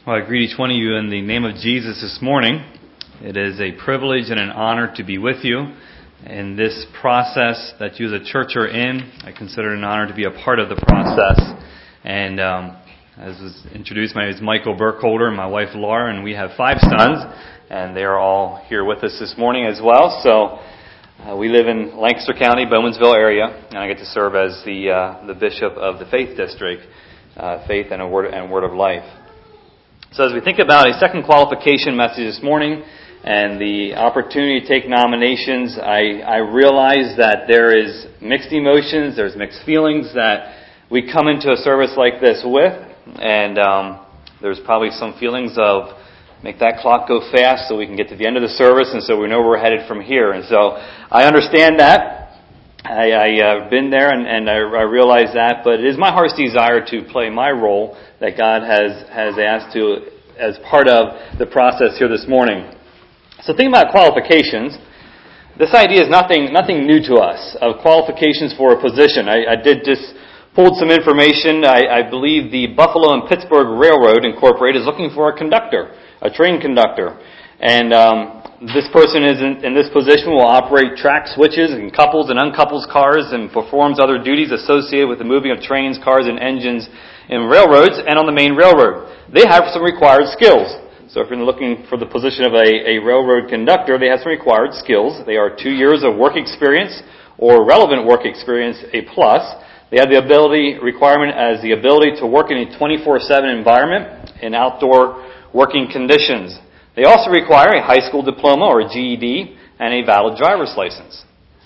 Well, I greet each one of you in the name of Jesus this morning. It is a privilege and an honor to be with you in this process that you as a church are in. I consider it an honor to be a part of the process. And as was introduced, my name is Michael Burkholder and my wife Laura, and we have 5 sons, and they are all here with us this morning as well. So we live in Lancaster County, Bowmansville area, and I get to serve as the bishop of the Faith District, Faith and Word of Life. So as we think about a second qualification message this morning and the opportunity to take nominations, I realize that there is mixed emotions, there's mixed feelings that we come into a service like this with, and there's probably some feelings of make that clock go fast so we can get to the end of the service and so we know where we're headed from here. And so I understand that. I've been there and I realize that, but it is my heart's desire to play my role that God has asked to as part of the process here this morning. So thinking about qualifications, this idea is nothing new to us, of qualifications for a position. I did just pulled some information. I believe the Buffalo and Pittsburgh Railroad Incorporated is looking for a conductor, a train conductor. And this person is in this position will operate track switches and couples and uncouples cars and performs other duties associated with the moving of trains, cars, and engines in railroads and on the main railroad. They have some required skills. So if you're looking for the position of a railroad conductor, they have some required skills. They are 2 years of work experience or relevant work experience, a plus. They have the requirement as the ability to work in a 24/7 environment in outdoor working conditions. They also require a high school diploma or a GED and a valid driver's license.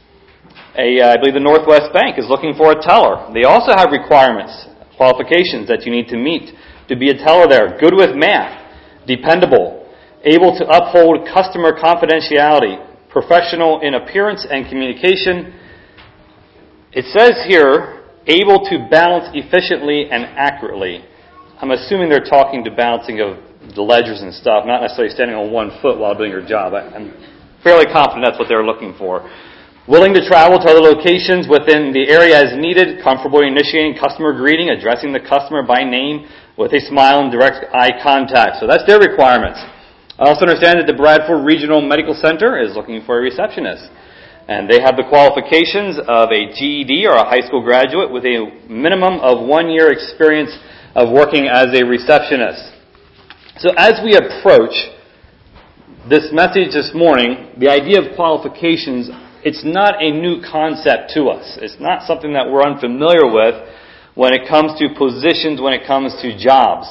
I believe the Northwest Bank is looking for a teller. They also have requirements, qualifications that you need to meet to be a teller there. Good with math, dependable, able to uphold customer confidentiality, professional in appearance and communication. It says here, able to balance efficiently and accurately. I'm assuming they're talking to balancing of the ledgers and stuff, not necessarily standing on one foot while doing your job. I'm fairly confident that's what they're looking for. Willing to travel to other locations within the area as needed, comfortable initiating customer greeting, addressing the customer by name with a smile and direct eye contact. So that's their requirements. I also understand that the Bradford Regional Medical Center is looking for a receptionist. And they have the qualifications of a GED or a high school graduate with a minimum of 1 year experience of working as a receptionist. So as we approach this message this morning, the idea of qualifications, it's not a new concept to us. It's not something that we're unfamiliar with when it comes to positions, when it comes to jobs.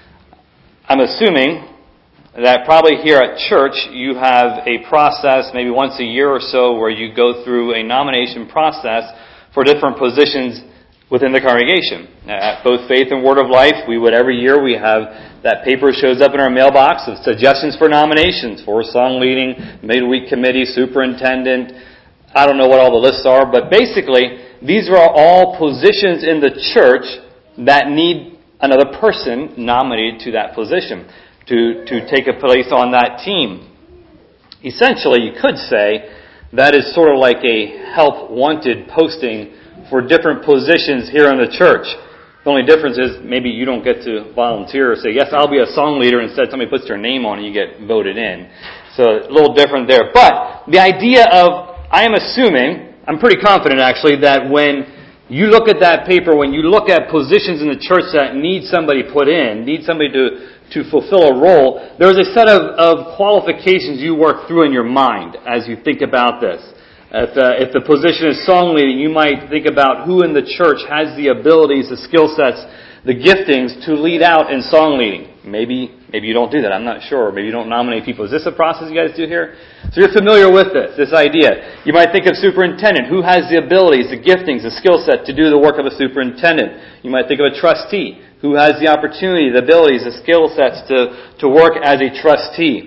I'm assuming that probably here at church you have a process maybe once a year or so where you go through a nomination process for different positions within the congregation. At both Faith and Word of Life, every year we have that paper shows up in our mailbox of suggestions for nominations for song leading, midweek committee, superintendent. I don't know what all the lists are, but basically these are all positions in the church that need another person nominated to that position to take a place on that team. Essentially, you could say that is sort of like a help wanted posting for different positions here in the church. The only difference is maybe you don't get to volunteer or say, yes, I'll be a song leader. Instead, somebody puts their name on it, you get voted in. So a little different there. But the idea of, I am assuming, I'm pretty confident actually, that when you look at that paper, when you look at positions in the church that need somebody put in, need somebody to fulfill a role, there's a set of qualifications you work through in your mind as you think about this. If the position is song leading, you might think about who in the church has the abilities, the skill sets, the giftings to lead out in song leading. Maybe you don't do that. I'm not sure. Maybe you don't nominate people. Is this a process you guys do here? So you're familiar with this idea. You might think of superintendent. Who has the abilities, the giftings, the skill set to do the work of a superintendent? You might think of a trustee. Who has the opportunity, the abilities, the skill sets to work as a trustee?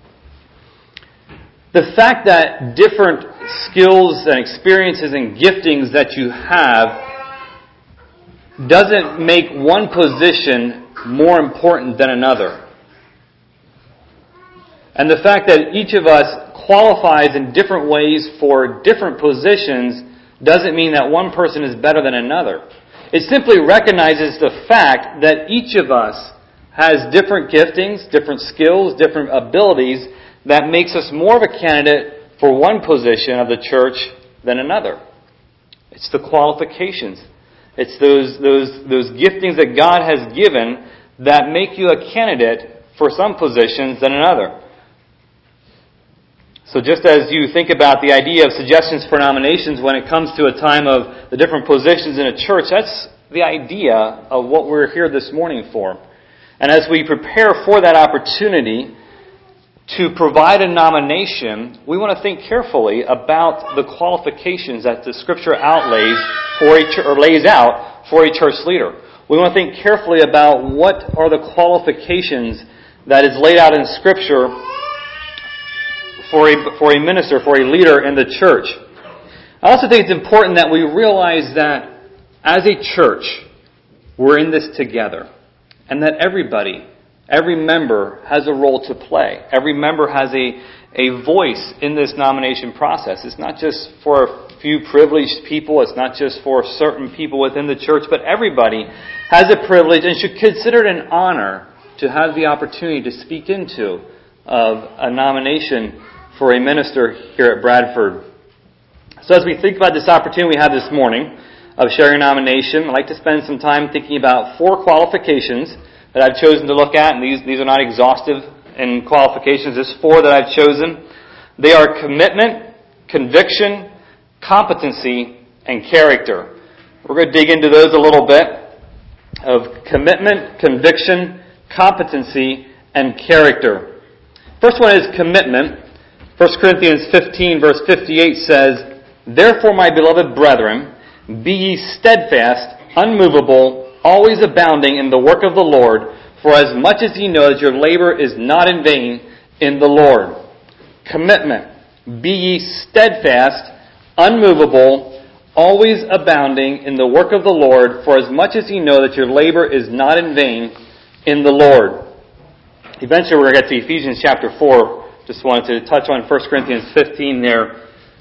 The fact that different skills and experiences and giftings that you have doesn't make one position more important than another. And the fact that each of us qualifies in different ways for different positions doesn't mean that one person is better than another. It simply recognizes the fact that each of us has different giftings, different skills, different abilities that makes us more of a candidate for one position of the church than another. It's the qualifications. It's those giftings that God has given that make you a candidate for some positions than another. So just as you think about the idea of suggestions for nominations when it comes to a time of the different positions in a church, that's the idea of what we're here this morning for. And as we prepare for that opportunity to provide a nomination, we want to think carefully about the qualifications that the Scripture lays out for a church leader. We want to think carefully about what are the qualifications that is laid out in Scripture for a minister, for a leader in the church. I also think it's important that we realize that as a church, we're in this together. And that every member has a role to play. Every member has a voice in this nomination process. It's not just for a few privileged people. It's not just for certain people within the church. But everybody has a privilege and should consider it an honor to have the opportunity to speak into of a nomination for a minister here at Bradford. So as we think about this opportunity we have this morning of sharing a nomination, I'd like to spend some time thinking about 4 qualifications that I've chosen to look at, and these are not exhaustive in qualifications. There's 4 that I've chosen. They are commitment, conviction, competency, and character. We're going to dig into those a little bit of commitment, conviction, competency, and character. First one is commitment. 1 Corinthians 15 verse 58 says, "Therefore, my beloved brethren, be ye steadfast, unmovable, always abounding in the work of the Lord, for as much as ye know that your labor is not in vain in the Lord." Commitment. Be ye steadfast, unmovable, always abounding in the work of the Lord, for as much as ye know that your labor is not in vain in the Lord. Eventually we're going to get to Ephesians chapter 4. Just wanted to touch on 1 Corinthians 15 there.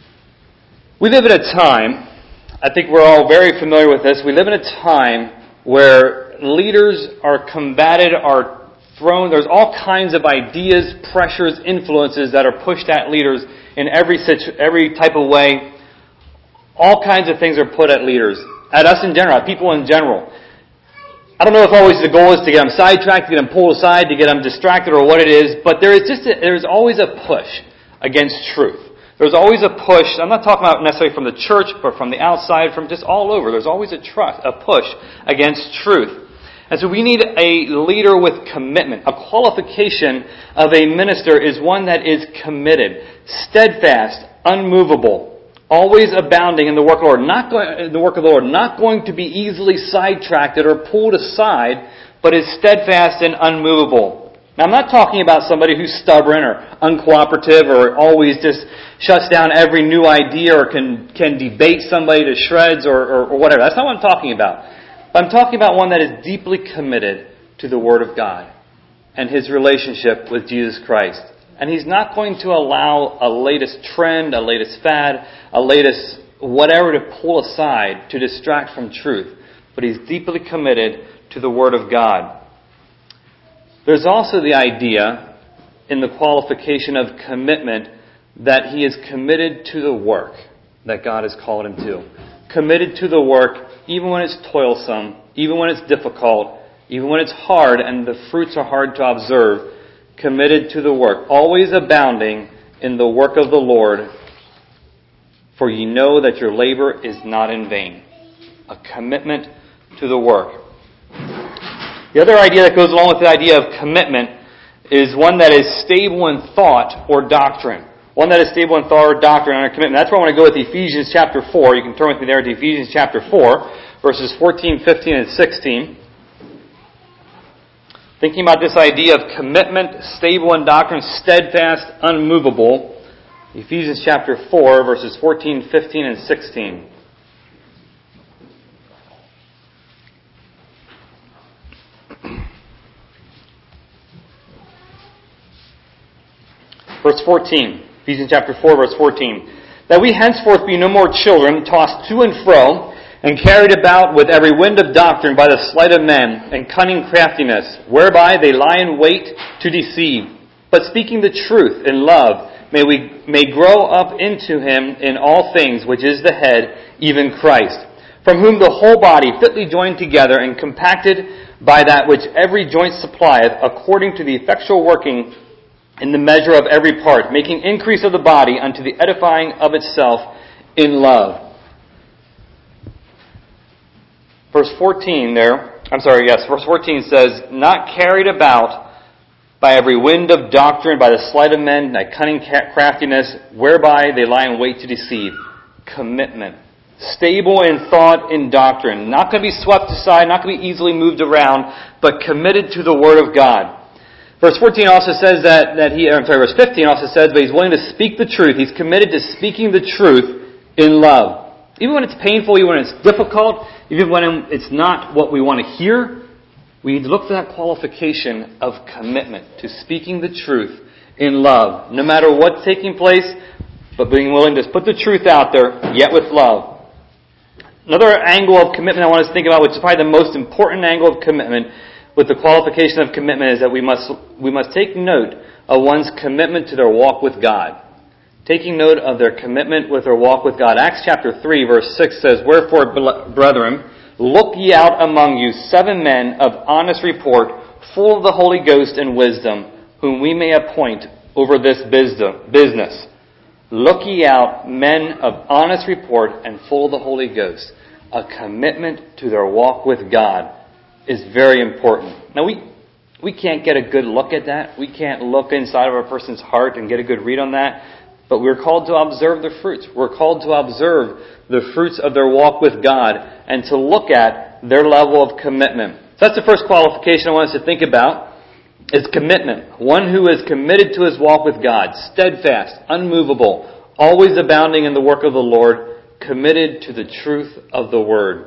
We live in a time, I think we're all very familiar with this, we live in a time where leaders are combated, are thrown, there's all kinds of ideas, pressures, influences that are pushed at leaders in every type of way. All kinds of things are put at leaders, at us in general, at people in general. I don't know if always the goal is to get them sidetracked, to get them pulled aside, to get them distracted or what it is, but there's always a push against truth. There's always a push, I'm not talking about necessarily from the church, but from the outside, from just all over. There's always a push against truth. And so we need a leader with commitment. A qualification of a minister is one that is committed, steadfast, unmovable, always abounding in the work of the Lord, not going to be easily sidetracked or pulled aside, but is steadfast and unmovable. Now, I'm not talking about somebody who's stubborn or uncooperative or always just shuts down every new idea or can debate somebody to shreds or whatever. That's not what I'm talking about. But I'm talking about one that is deeply committed to the Word of God and his relationship with Jesus Christ. And he's not going to allow a latest trend, a latest fad, a latest whatever to pull aside to distract from truth. But he's deeply committed to the Word of God. There's also the idea in the qualification of commitment that he is committed to the work that God has called him to. Committed to the work even when it's toilsome, even when it's difficult, even when it's hard and the fruits are hard to observe. Committed to the work. Always abounding in the work of the Lord, for ye know that your labor is not in vain. A commitment to the work. The other idea that goes along with the idea of commitment is one that is stable in thought or doctrine. One that is stable in thought or doctrine and commitment. That's where I want to go with Ephesians chapter 4. You can turn with me there to Ephesians chapter 4, verses 14, 15, and 16. Thinking about this idea of commitment, stable in doctrine, steadfast, unmovable. Ephesians chapter 4, verses 14, 15, and 16. Verse 14, Ephesians chapter 4, verse 14. That we henceforth be no more children, tossed to and fro, and carried about with every wind of doctrine by the sleight of men and cunning craftiness, whereby they lie in wait to deceive. But speaking the truth in love, may grow up into him in all things, which is the head, even Christ, from whom the whole body, fitly joined together and compacted by that which every joint supplieth, according to the effectual working in the measure of every part, making increase of the body unto the edifying of itself in love. Verse 14 verse 14 says, not carried about by every wind of doctrine, by the sleight of men, by cunning craftiness, whereby they lie in wait to deceive. Commitment. Stable in thought, in doctrine. Not going to be swept aside, not going to be easily moved around, but committed to the Word of God. Verse 14 also says verse 15 also says that he's willing to speak the truth. He's committed to speaking the truth in love. Even when it's painful, even when it's difficult, even when it's not what we want to hear, we need to look for that qualification of commitment to speaking the truth in love. No matter what's taking place, but being willing to put the truth out there, yet with love. Another angle of commitment I want us to think about, which is probably the most important angle of commitment, with the qualification of commitment, is that we must take note of one's commitment to their walk with God. Taking note of their commitment with their walk with God. Acts chapter 3, verse 6 says, wherefore, brethren, look ye out among you 7 men of honest report, full of the Holy Ghost and wisdom, whom we may appoint over this business. Look ye out men of honest report and full of the Holy Ghost. A commitment to their walk with God is very important. Now we can't get a good look at that. We can't look inside of a person's heart and get a good read on that. But we're called to observe the fruits. We're called to observe the fruits of their walk with God and to look at their level of commitment. So that's the first qualification I want us to think about, is commitment. One who is committed to his walk with God, steadfast, unmovable, always abounding in the work of the Lord, committed to the truth of the Word.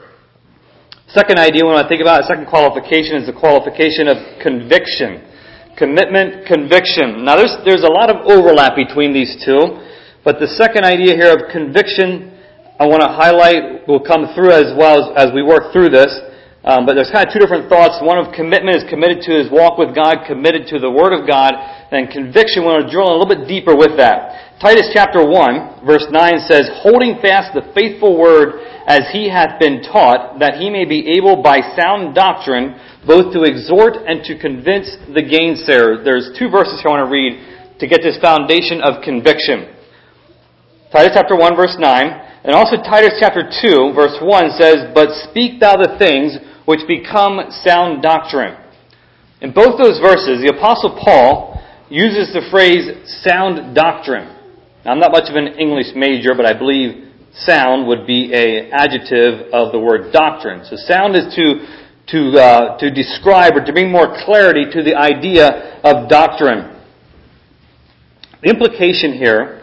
Second idea we want to think about, second qualification, is the qualification of conviction. Commitment, conviction. Now there's a lot of overlap between these two, but the second idea here of conviction I want to highlight will come through as well as we work through this. But there's kind of two different thoughts. One of commitment is committed to his walk with God, committed to the Word of God, and conviction, we want to drill a little bit deeper with that. Titus chapter 1, verse 9 says, holding fast the faithful word as he hath been taught, that he may be able by sound doctrine both to exhort and to convince the gainsayer. There's 2 verses here I want to read to get this foundation of conviction. Titus chapter 1, verse 9, and also Titus chapter 2, verse 1 says, but speak thou the things which become sound doctrine. In both those verses, the Apostle Paul uses the phrase sound doctrine. Now, I'm not much of an English major, but I believe sound would be an adjective of the word doctrine. So sound is to describe or to bring more clarity to the idea of doctrine. The implication here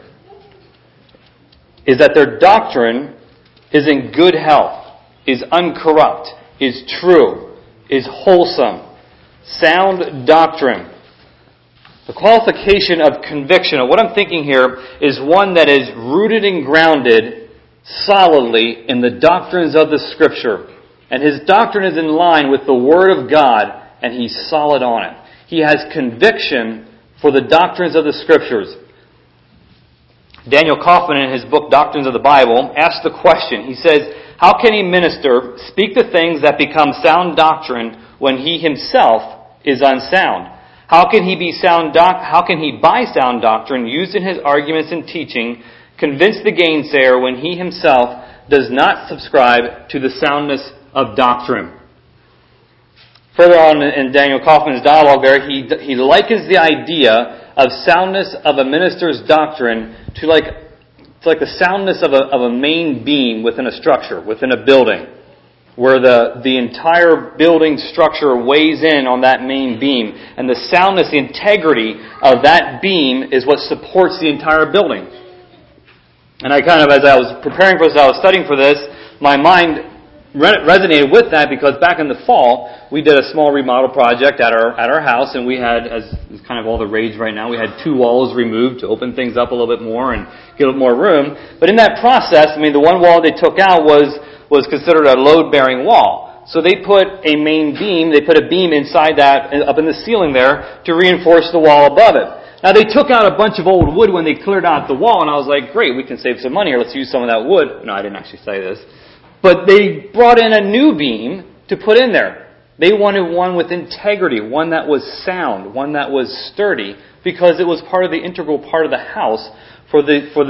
is that their doctrine is in good health, is uncorrupt, is true, is wholesome. Sound doctrine. The qualification of conviction, or what I'm thinking here, is one that is rooted and grounded solidly in the doctrines of the Scripture. And his doctrine is in line with the Word of God, and he's solid on it. He has conviction for the doctrines of the Scriptures. Daniel Kaufman, in his book Doctrines of the Bible, asks the question. He says, how can a minister speak the things that become sound doctrine when he himself is unsound? How can he by sound doctrine used in his arguments and teaching convince the gainsayer when he himself does not subscribe to the soundness of doctrine? Further on in Daniel Kaufman's dialogue there, he likens the idea of soundness of a minister's doctrine to like the soundness of a main beam within a structure, within a building, where the entire building structure weighs in on that main beam. And the soundness, the integrity of that beam is what supports the entire building. And I kind of, as I was preparing for this, I was studying for this, my mind resonated with that because back in the fall, we did a small remodel project at our house, and we had, as is kind of all the rage right now, we had 2 walls removed to open things up a little bit more and get a little more room. But in that process, the one wall they took out was was considered a load-bearing wall. So they put a main beam, they put a beam inside that, up in the ceiling there, to reinforce the wall above it. Now they took out a bunch of old wood when they cleared out the wall, and I was like, great, we can save some money here, let's use some of that wood. No, I didn't actually say this. But they brought in a new beam to put in there. They wanted one with integrity, one that was sound, one that was sturdy, because it was part of the integral part of the house for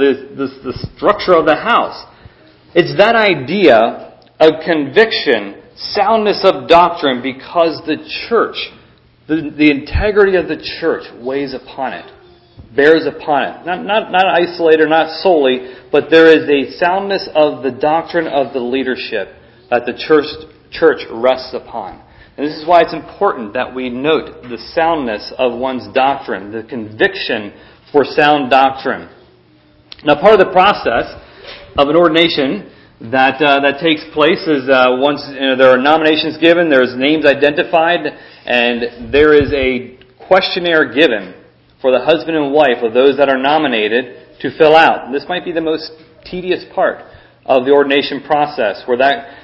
the structure of the house. It's that idea of conviction, soundness of doctrine, because the church, the integrity of the church weighs upon it, bears upon it. Not isolated, not solely, but there is a soundness of the doctrine of the leadership that the church rests upon. And this is why it's important that we note the soundness of one's doctrine, the conviction for sound doctrine. Now, part of the process of an ordination that takes place is once there are nominations given, there's names identified, and there is a questionnaire given for the husband and wife of those that are nominated to fill out. This might be the most tedious part of the ordination process, where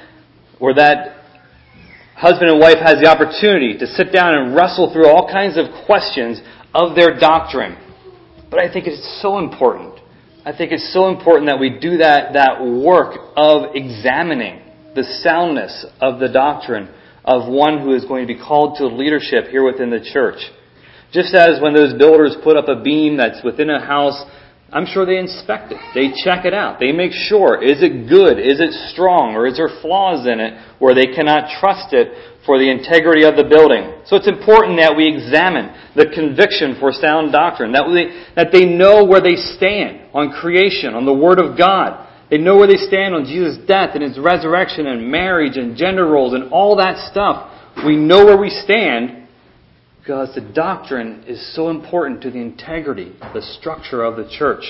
that husband and wife has the opportunity to sit down and wrestle through all kinds of questions of their doctrine. But I think it's so important. I think it's so important that we do that work of examining the soundness of the doctrine of one who is going to be called to leadership here within the church. Just as when those builders put up a beam that's within a house, I'm sure they inspect it. They check it out. They make sure, is it good? Is it strong? Or is there flaws in it where they cannot trust it for the integrity of the building? So it's important that we examine the conviction for sound doctrine, that they know where they stand on creation, on the Word of God. They know where they stand on Jesus' death and His resurrection and marriage and gender roles and all that stuff. We know where we stand because the doctrine is so important to the integrity, the structure of the church.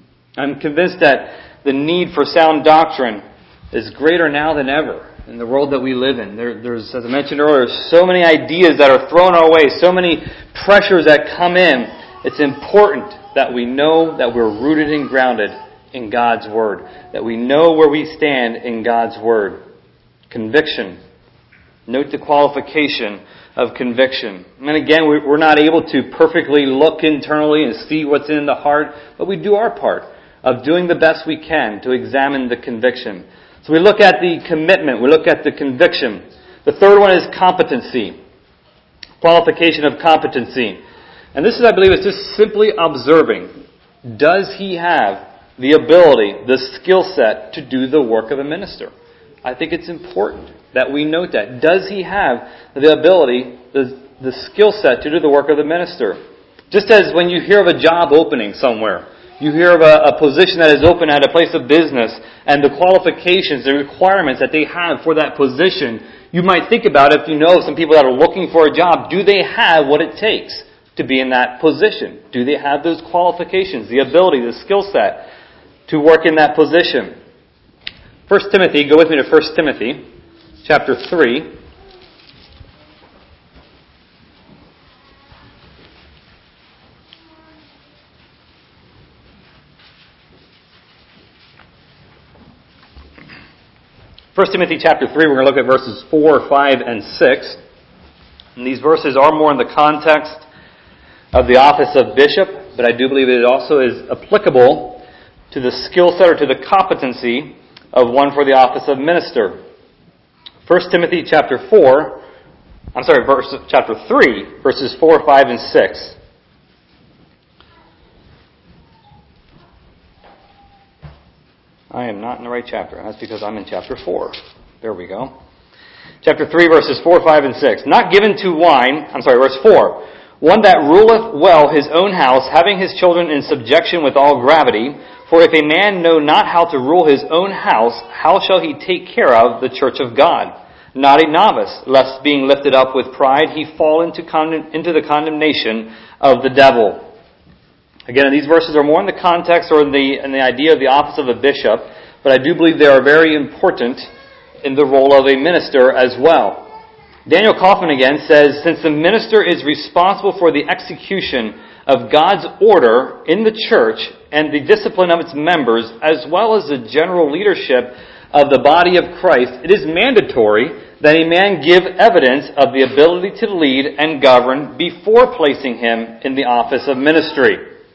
I'm convinced that the need for sound doctrine is greater now than ever in the world that we live in. There's, as I mentioned earlier, so many ideas that are thrown our way, so many pressures that come in. It's important that we know that we're rooted and grounded in God's Word, that we know where we stand in God's Word. Conviction. Note the qualification of conviction. And again, we're not able to perfectly look internally and see what's in the heart, but we do our part of doing the best we can to examine the conviction. So we look at the commitment, we look at the conviction. The third one is competency. Qualification of competency. And this is, I believe, is just simply observing. Does he have the ability, the skill set to do the work of a minister? I think it's important that we note that. Does he have the ability, the skill set to do the work of the minister? Just as when you hear of a job opening somewhere, you hear of a position that is open at a place of business, and the qualifications, the requirements that they have for that position, you might think about if you know some people that are looking for a job, do they have what it takes to be in that position? Do they have those qualifications, the ability, the skill set to work in that position? 1 Timothy, go with me to 1 Timothy, chapter 3. First Timothy chapter 3, we're going to look at verses 4, 5, and 6. And these verses are more in the context of the office of bishop, but I do believe it also is applicable to the skill set or to the competency of one for the office of minister. 1 Timothy chapter 3, verses 4, 5, and 6. I am not in the right chapter. That's because I'm in chapter 4. There we go. Chapter 3, verses 4, 5, and 6. Not given to wine, verse 4. One that ruleth well his own house, having his children in subjection with all gravity. For if a man know not how to rule his own house, how shall he take care of the church of God? Not a novice, lest being lifted up with pride, he fall into the condemnation of the devil. Again, these verses are more in the context or in the idea of the office of a bishop, but I do believe they are very important in the role of a minister as well. Daniel Kaufman again says, since the minister is responsible for the execution of God's order in the church and the discipline of its members, as well as the general leadership of the body of Christ, it is mandatory that a man give evidence of the ability to lead and govern before placing him in the office of ministry.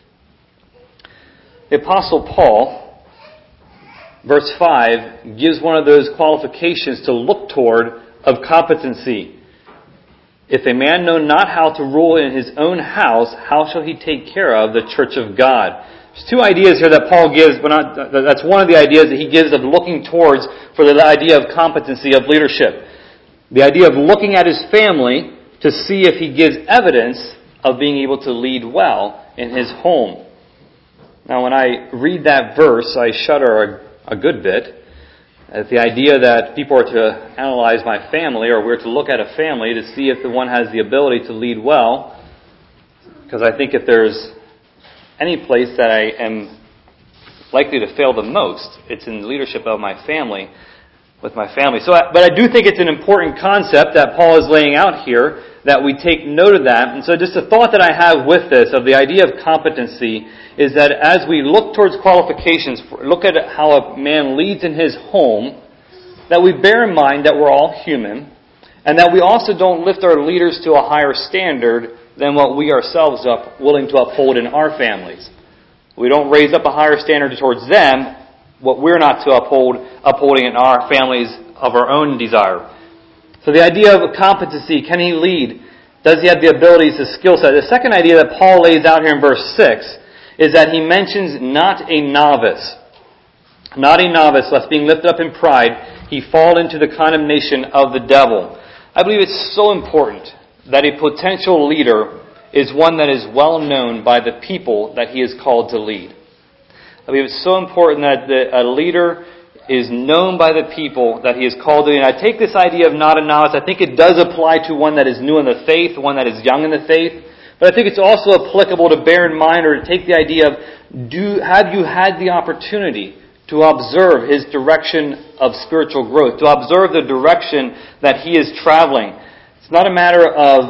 The Apostle Paul, verse 5, gives one of those qualifications to look toward of competency. If a man know not how to rule in his own house, how shall he take care of the church of God? There's two ideas here that Paul gives, but that's one of the ideas that he gives of looking towards for the idea of competency of leadership. The idea of looking at his family to see if he gives evidence of being able to lead well in his home. Now, when I read that verse, I shudder a good bit at the idea that people are to analyze my family, or we're to look at a family to see if the one has the ability to lead well. Because I think if there's any place that I am likely to fail the most, it's in the leadership of my family, with my family. But I do think it's an important concept that Paul is laying out here, that we take note of that. And so just a thought that I have with this, of the idea of competency, is that as we look towards qualifications, look at how a man leads in his home, that we bear in mind that we're all human, and that we also don't lift our leaders to a higher standard than what we ourselves are willing to uphold in our families. We don't raise up a higher standard towards them, what we're not to upholding in our families of our own desire. So the idea of competency, can he lead? Does he have the abilities, the skill set? The second idea that Paul lays out here in verse 6 is that he mentions not a novice. Not a novice, lest being lifted up in pride, he fall into the condemnation of the devil. I believe it's so important that a potential leader is one that is well known by the people that he is called to lead. I believe it's so important that a leader is known by the people that he is called to lead. And I take this idea of not a novice, I think it does apply to one that is new in the faith, one that is young in the faith. But I think it's also applicable to bear in mind, or to take the idea of, have you had the opportunity to observe his direction of spiritual growth, to observe the direction that he is traveling? It's not a matter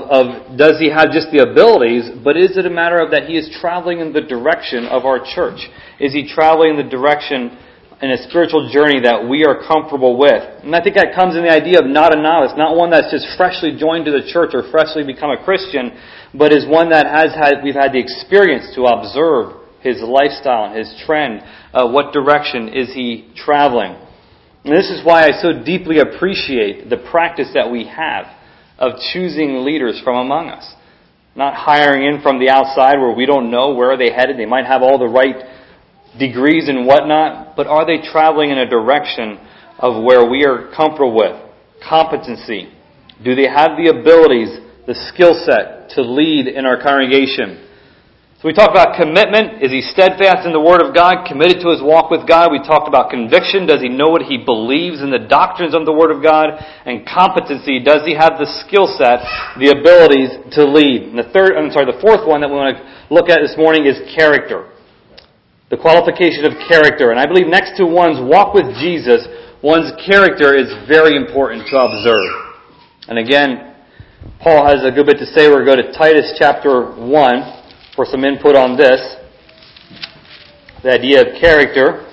of does he have just the abilities, but is it a matter of that he is traveling in the direction of our church? Is he traveling in the direction in a spiritual journey that we are comfortable with? And I think that comes in the idea of not a novice, not one that's just freshly joined to the church or freshly become a Christian, but is one that we've had the experience to observe his lifestyle and his trend. What direction is he traveling? And this is why I so deeply appreciate the practice that we have of choosing leaders from among us. Not hiring in from the outside where we don't know where they're headed. They might have all the right degrees and whatnot, but are they traveling in a direction of where we are comfortable with? Competency. Do they have the abilities, the skill set to lead in our congregation? So we talked about commitment. Is he steadfast in the Word of God, committed to his walk with God? We talked about conviction. Does he know what he believes in the doctrines of the Word of God? And competency. Does he have the skill set, the abilities to lead? And the fourth one that we want to look at this morning is character. The qualification of character. And I believe next to one's walk with Jesus, one's character is very important to observe. And again, Paul has a good bit to say. We're going to go to Titus chapter 1 for some input on this. The idea of character.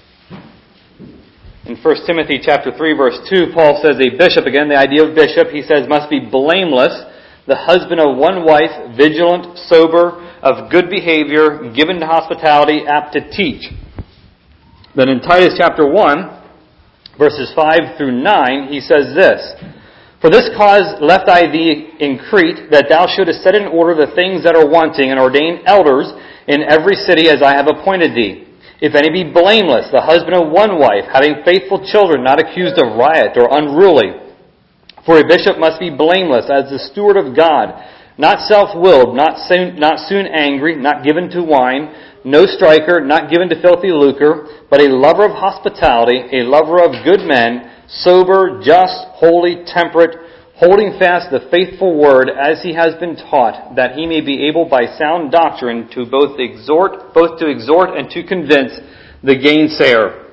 In 1 Timothy chapter 3 verse 2, Paul says a bishop, again the idea of bishop, he says must be blameless, the husband of one wife, vigilant, sober, of good behavior, given to hospitality, apt to teach. Then in Titus chapter 1, verses 5 through 9, he says this, For this cause left I thee in Crete, that thou shouldest set in order the things that are wanting, and ordain elders in every city as I have appointed thee. If any be blameless, the husband of one wife, having faithful children, not accused of riot or unruly. For a bishop must be blameless as the steward of God, not self-willed, not soon angry, not given to wine, no striker, not given to filthy lucre, but a lover of hospitality, a lover of good men, sober, just, holy, temperate, holding fast the faithful word as he has been taught, that he may be able by sound doctrine to both to exhort and to convince the gainsayer.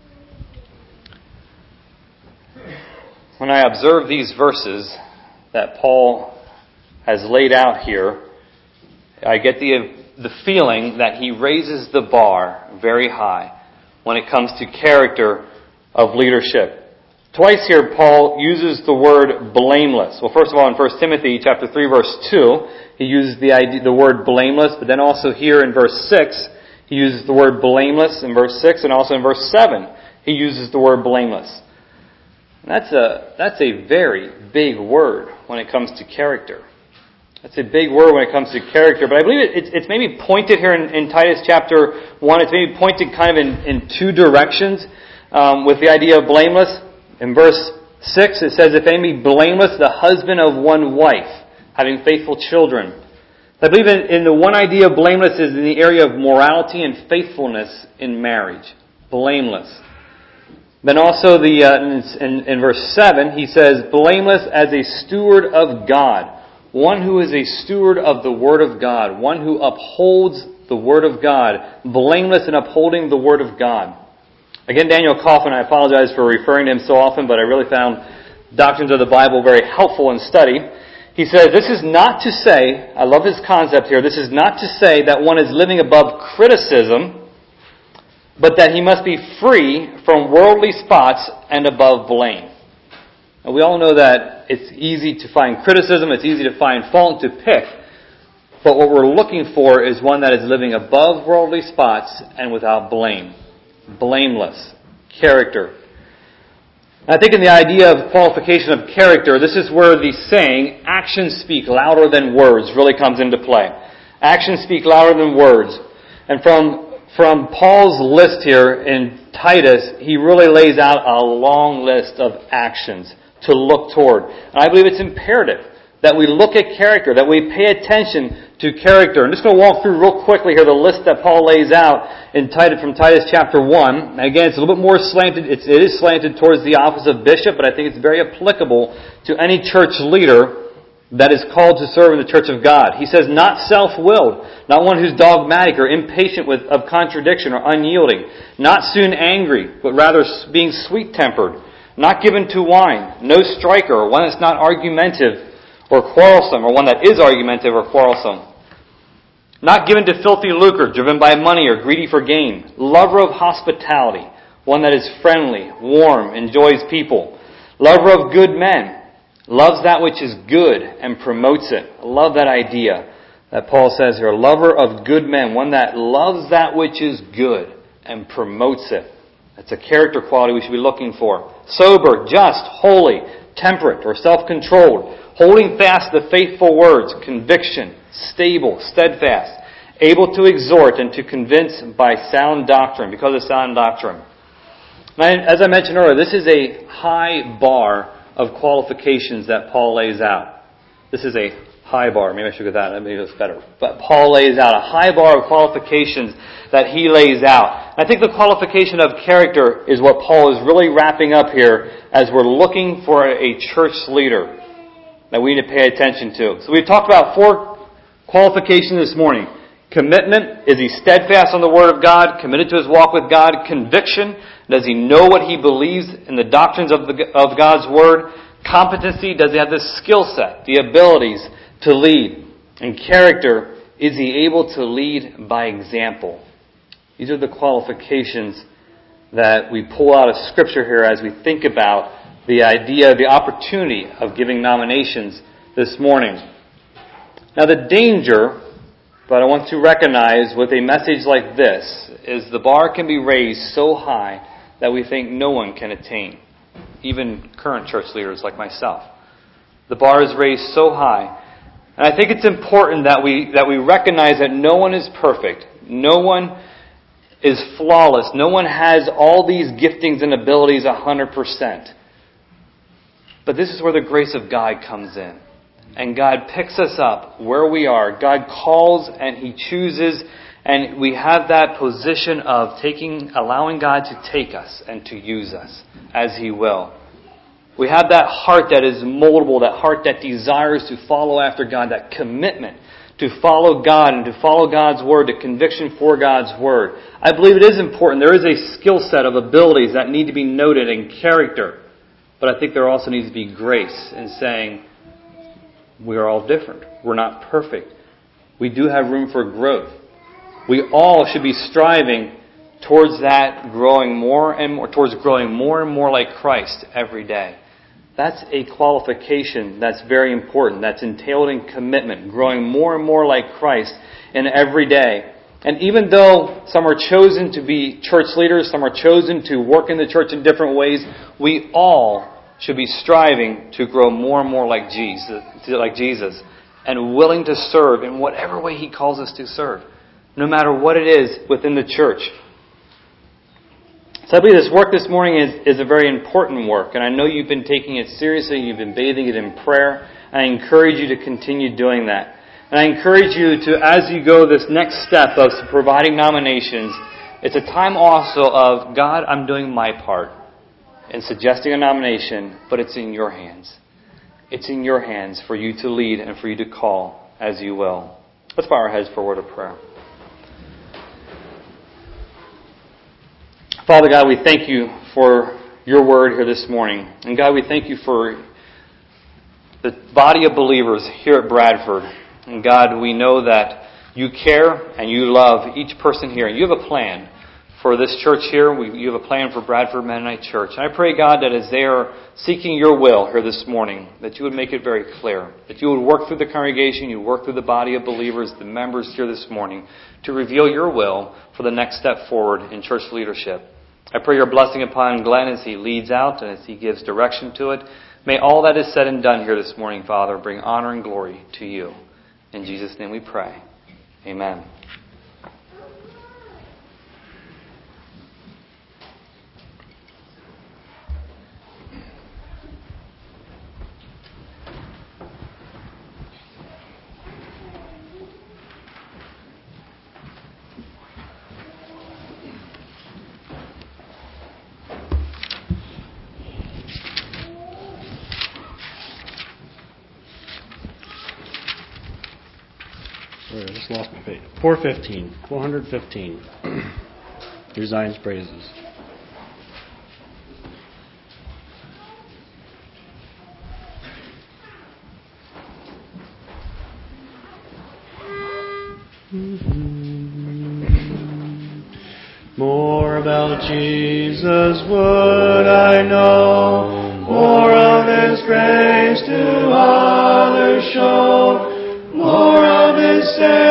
When I observe these verses that Paul has laid out here, I get the feeling that he raises the bar very high when it comes to character of leadership. Twice here, Paul uses the word blameless. Well, first of all, in 1 Timothy chapter 3, verse 2, he uses the word blameless, but then also here in verse 6, he uses the word blameless in verse 6, and also in verse 7, he uses the word blameless. And that's a very big word when it comes to character. That's a big word when it comes to character, but I believe it's maybe pointed here in Titus chapter 1. It's maybe pointed kind of in two directions with the idea of blameless. In verse 6, it says, "If any be blameless, the husband of one wife, having faithful children." I believe in the one idea of blameless is in the area of morality and faithfulness in marriage. Blameless. Then also in verse 7, he says, "Blameless as a steward of God." One who is a steward of the Word of God. One who upholds the Word of God. Blameless in upholding the Word of God. Again, Daniel Coffin, I apologize for referring to him so often, but I really found Doctrines of the Bible very helpful in study. He says, this is not to say, I love his concept here, this is not to say that one is living above criticism, but that he must be free from worldly spots and above blame. And we all know that it's easy to find criticism, it's easy to find fault, to pick, but what we're looking for is one that is living above worldly spots and without blame. Blameless. Character. I think in the idea of qualification of character, this is where the saying, actions speak louder than words, really comes into play. Actions speak louder than words. And from Paul's list here in Titus, he really lays out a long list of actions to look toward. And I believe it's imperative that we look at character, that we pay attention to character. I'm just going to walk through real quickly here the list that Paul lays out from Titus chapter 1. Again, it's a little bit more slanted. It is slanted towards the office of bishop, but I think it's very applicable to any church leader that is called to serve in the church of God. He says, not self-willed, not one who's dogmatic or impatient of contradiction or unyielding, not soon angry, but rather being sweet-tempered, not given to wine, no striker, or one that's not argumentative or quarrelsome, or one that is argumentative or quarrelsome. Not given to filthy lucre, driven by money or greedy for gain. Lover of hospitality, one that is friendly, warm, enjoys people. Lover of good men, loves that which is good and promotes it. I love that idea that Paul says here. Lover of good men, one that loves that which is good and promotes it. That's a character quality we should be looking for. Sober, just, holy, temperate, or self-controlled. Holding fast the faithful words, conviction, stable, steadfast, able to exhort and to convince by sound doctrine, because of sound doctrine. And as I mentioned earlier, this is a high bar of qualifications that Paul lays out. This is a high bar. Maybe I should get that. Maybe that's better. But Paul lays out a high bar of qualifications that he lays out. I think the qualification of character is what Paul is really wrapping up here as we're looking for a church leader that we need to pay attention to. So we've talked about 4 qualifications this morning. Commitment. Is he steadfast on the Word of God? Committed to his walk with God? Conviction. Does he know what he believes in the doctrines of God's Word? Competency. Does he have the skill set, the abilities to lead? And character. Is he able to lead by example? These are the qualifications that we pull out of Scripture here as we think about the idea, the opportunity of giving nominations this morning. Now the danger, but I want to recognize with a message like this, is the bar can be raised so high that we think no one can attain. Even current church leaders like myself. The bar is raised so high. And I think it's important that we recognize that no one is perfect. No one is flawless. No one has all these giftings and abilities 100%. But this is where the grace of God comes in. And God picks us up where we are. God calls and He chooses. And we have that position of allowing God to take us and to use us as He will. We have that heart that is moldable, that heart that desires to follow after God, that commitment to follow God and to follow God's Word, the conviction for God's Word. I believe it is important. There is a skill set of abilities that need to be noted in character. But I think there also needs to be grace in saying we are all different. We're not perfect. We do have room for growth. We all should be striving towards that growing more and more, towards growing more and more like Christ every day. That's a qualification that's very important. That's entailed in commitment, growing more and more like Christ in every day. And even though some are chosen to be church leaders, some are chosen to work in the church in different ways, we all should be striving to grow more and more like Jesus, and willing to serve in whatever way He calls us to serve, no matter what it is within the church. So I believe this work this morning is a very important work, and I know you've been taking it seriously, you've been bathing it in prayer, and I encourage you to continue doing that. And I encourage you to, as you go this next step of providing nominations, it's a time also of, God, I'm doing my part in suggesting a nomination, but it's in your hands. It's in your hands for you to lead and for you to call as you will. Let's bow our heads for a word of prayer. Father God, we thank you for your word here this morning. And God, we thank you for the body of believers here at Bradford. And God, we know that you care and you love each person here. And you have a plan for this church here. You have a plan for Bradford Mennonite Church. And I pray, God, that as they are seeking your will here this morning, that you would make it very clear. That you would work through the congregation, you would work through the body of believers, the members here this morning, to reveal your will for the next step forward in church leadership. I pray your blessing upon Glenn as he leads out and as he gives direction to it. May all that is said and done here this morning, Father, bring honor and glory to you. In Jesus' name we pray. Amen. Sorry, I just lost my page. 415. Your Zion's praises. More about Jesus would I know, more of His grace to others show, more of His